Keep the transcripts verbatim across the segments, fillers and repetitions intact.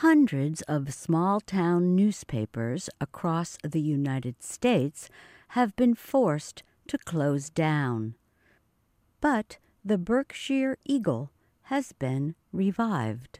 Hundreds of small-town newspapers across the United States have been forced to close down. But the Berkshire Eagle has been revived.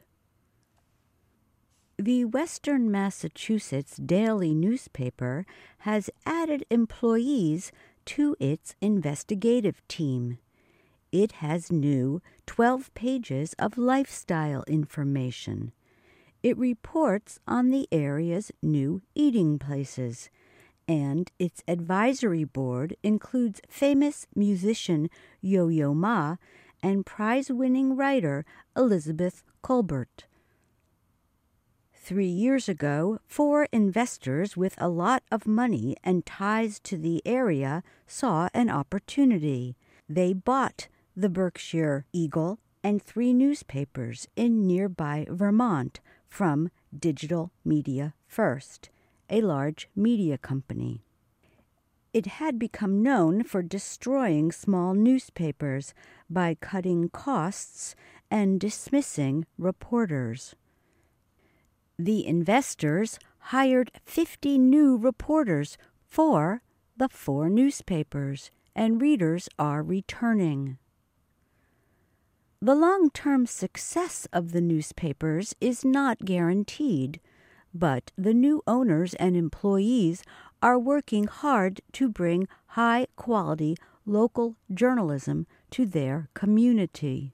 The Western Massachusetts daily newspaper has added employees to its investigative team. It has new twelve pages of lifestyle information. It reports on the area's new eating places, and its advisory board includes famous musician Yo-Yo Ma and prize-winning writer Elizabeth Kolbert. Three years ago, four investors with a lot of money and ties to the area saw an opportunity. They bought the Berkshire Eagle and three newspapers in nearby Vermont from Digital Media First, a large media company. It had become known for destroying small newspapers by cutting costs and dismissing reporters. The investors hired fifty new reporters for the four newspapers, and readers are returning. The long-term success of the newspapers is not guaranteed, but the new owners and employees are working hard to bring high-quality local journalism to their community.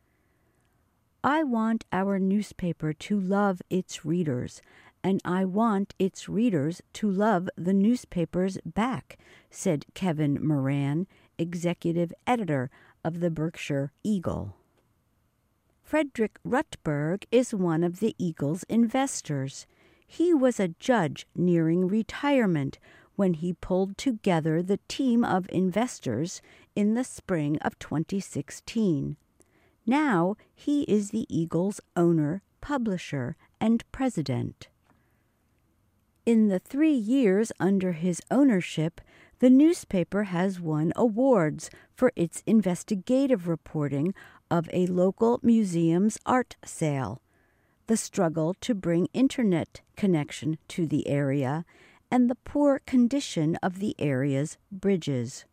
I want our newspaper to love its readers, and I want its readers to love the newspapers back, said Kevin Moran, executive editor of the Berkshire Eagle. Frederick Rutberg is one of the Eagle's investors. He was a judge nearing retirement when he pulled together the team of investors in the spring of twenty sixteen. Now he is the Eagle's owner, publisher, and president. In the three years under his ownership, the newspaper has won awards for its investigative reporting of a local museum's art sale, the struggle to bring internet connection to the area, and the poor condition of the area's bridges.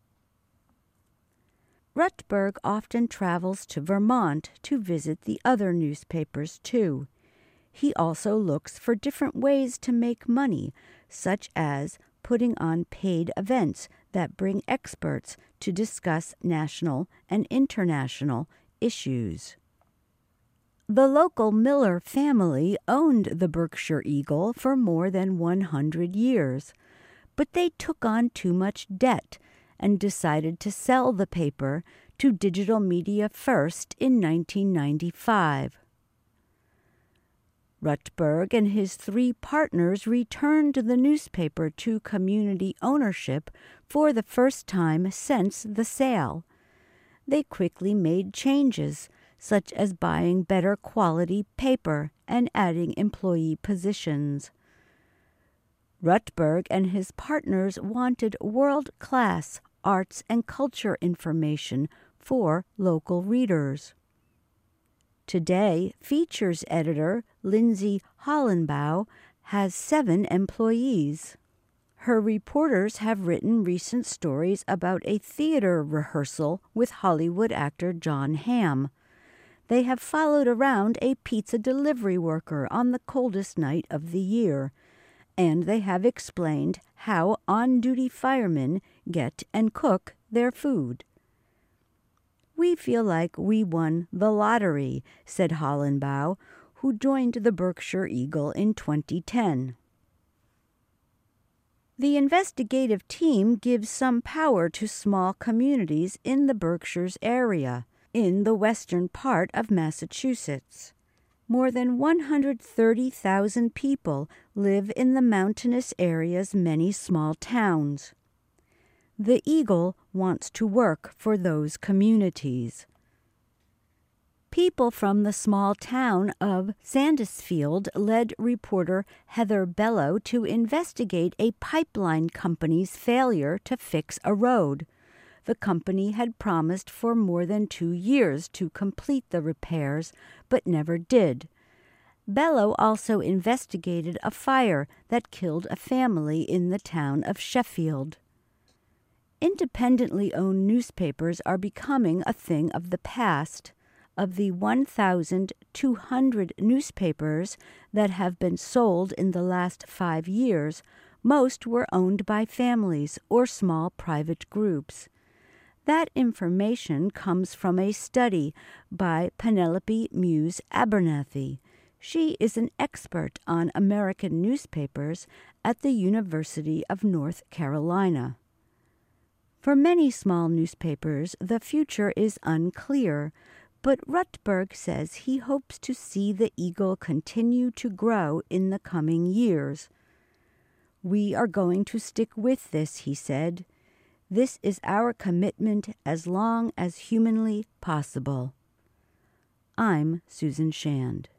Rutberg often travels to Vermont to visit the other newspapers, too. He also looks for different ways to make money, such as putting on paid events that bring experts to discuss national and international issues. The local Miller family owned the Berkshire Eagle for more than one hundred years, but they took on too much debt and decided to sell the paper to Digital Media First in nineteen ninety-five. Rutberg and his three partners returned the newspaper to community ownership for the first time since the sale. They quickly made changes, such as buying better quality paper and adding employee positions. Rutberg and his partners wanted world-class arts and culture information for local readers. Today, features editor Lindsay Hollenbaugh has seven employees. Her reporters have written recent stories about a theater rehearsal with Hollywood actor Jon Hamm. They have followed around a pizza delivery worker on the coldest night of the year, and they have explained how on-duty firemen get and cook their food. "We feel like we won the lottery," said Hollenbaugh, who joined the Berkshire Eagle in twenty ten. The investigative team gives some power to small communities in the Berkshires area, in the western part of Massachusetts. More than one hundred thirty thousand people live in the mountainous area's many small towns. The Eagle wants to work for those communities. People from the small town of Sandusfield led reporter Heather Bellow to investigate a pipeline company's failure to fix a road. The company had promised for more than two years to complete the repairs, but never did. Bello also investigated a fire that killed a family in the town of Sheffield. Independently owned newspapers are becoming a thing of the past. Of the one thousand two hundred newspapers that have been sold in the last five years, most were owned by families or small private groups. That information comes from a study by Penelope Muse Abernathy. She is an expert on American newspapers at the University of North Carolina. For many small newspapers, the future is unclear, but Rutberg says he hopes to see the Eagle continue to grow in the coming years. "We are going to stick with this," he said. "This is our commitment as long as humanly possible." I'm Susan Shand.